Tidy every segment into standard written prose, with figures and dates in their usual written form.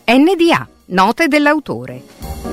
NDA, note dell'autore.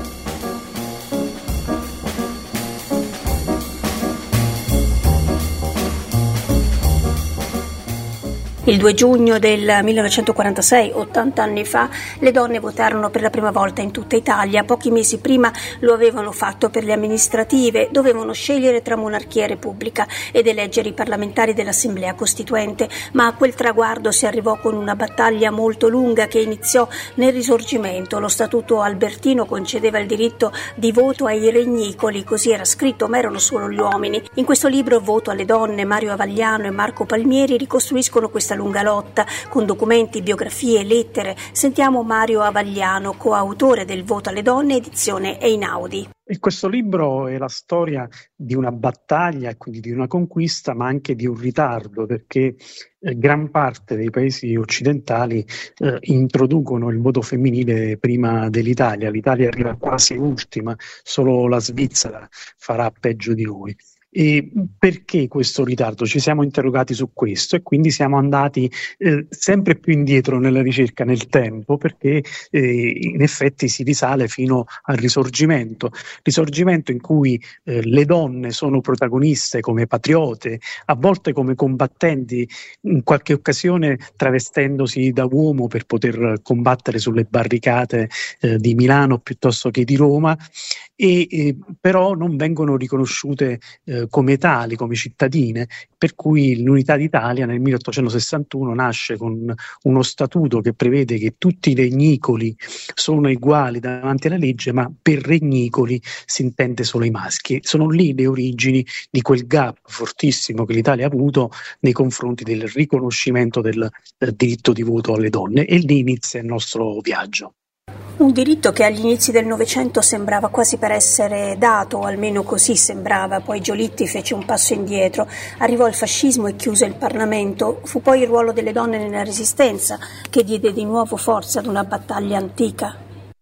Il 2 giugno del 1946, 80 anni fa, le donne votarono per la prima volta in tutta Italia. Pochi mesi prima lo avevano fatto per le amministrative. Dovevano scegliere tra monarchia e repubblica ed eleggere i parlamentari dell'Assemblea Costituente, ma a quel traguardo si arrivò con una battaglia molto lunga che iniziò nel Risorgimento. Lo Statuto Albertino concedeva il diritto di voto ai regnicoli, così era scritto, ma erano solo gli uomini. In questo libro, Voto alle donne, Mario Avagliano e Marco Palmieri ricostruiscono questa lunga lotta con documenti, biografie, lettere. Sentiamo Mario Avagliano, coautore del Voto alle donne, edizione Einaudi. E questo libro è la storia di una battaglia, quindi di una conquista, ma anche di un ritardo, perché gran parte dei paesi occidentali introducono il voto femminile prima dell'Italia. L'Italia arriva quasi ultima, solo la Svizzera farà peggio di noi. E perché questo ritardo? Ci siamo interrogati su questo e quindi siamo andati sempre più indietro nella ricerca nel tempo, perché in effetti si risale fino al Risorgimento in cui le donne sono protagoniste come patriote, a volte come combattenti, in qualche occasione travestendosi da uomo per poter combattere sulle barricate di Milano piuttosto che di Roma, però non vengono riconosciute come tali, come cittadine, per cui l'Unità d'Italia nel 1861 nasce con uno statuto che prevede che tutti i regnicoli sono uguali davanti alla legge, ma per regnicoli si intende solo i maschi. Sono lì le origini di quel gap fortissimo che l'Italia ha avuto nei confronti del riconoscimento del diritto di voto alle donne, e lì inizia il nostro viaggio. Un diritto che agli inizi del Novecento sembrava quasi per essere dato, o almeno così sembrava. Poi Giolitti fece un passo indietro, arrivò il fascismo e chiuse il Parlamento. Fu poi il ruolo delle donne nella Resistenza che diede di nuovo forza ad una battaglia antica.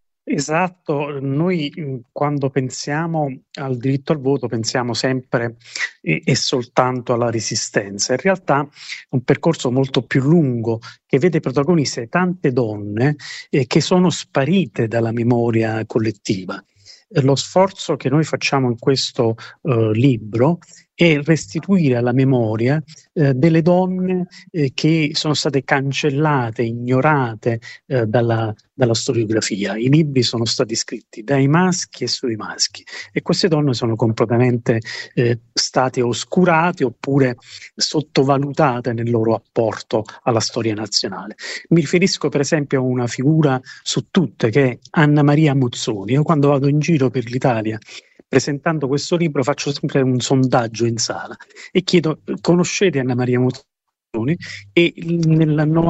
Esatto, noi quando pensiamo al diritto al voto pensiamo sempre e soltanto alla Resistenza. In realtà è un percorso molto più lungo che vede protagoniste tante donne che sono sparite dalla memoria collettiva. Lo sforzo che noi facciamo in questo libro è restituire alla memoria delle donne che sono state cancellate, ignorate dalla storiografia. I libri sono stati scritti dai maschi e sui maschi, e queste donne sono completamente state oscurate oppure sottovalutate nel loro apporto alla storia nazionale. Mi riferisco per esempio a una figura su tutte che è Anna Maria Mozzoni. Io quando vado in giro per l'Italia presentando questo libro faccio sempre un sondaggio in sala e chiedo: conoscete Anna Maria Mozzoni? E nel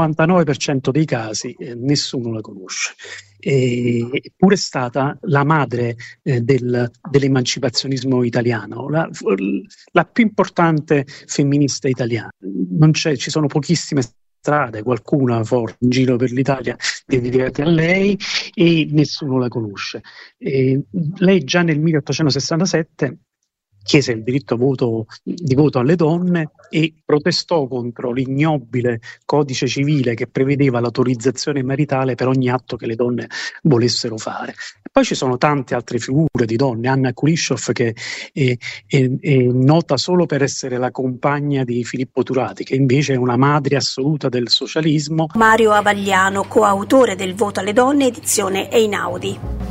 99% dei casi nessuno la conosce. Eppure è stata la madre dell'emancipazionismo italiano, la più importante femminista italiana. Ci sono pochissime strade, qualcuna forse in giro per l'Italia dedicate a lei, e nessuno la conosce. Lei già nel 1867 chiese il diritto di voto alle donne e protestò contro l'ignobile codice civile che prevedeva l'autorizzazione maritale per ogni atto che le donne volessero fare. E poi ci sono tante altre figure di donne. Anna Kulishov, che è nota solo per essere la compagna di Filippo Turati, che invece è una madre assoluta del socialismo. Mario Avagliano, coautore del Voto alle donne, edizione Einaudi.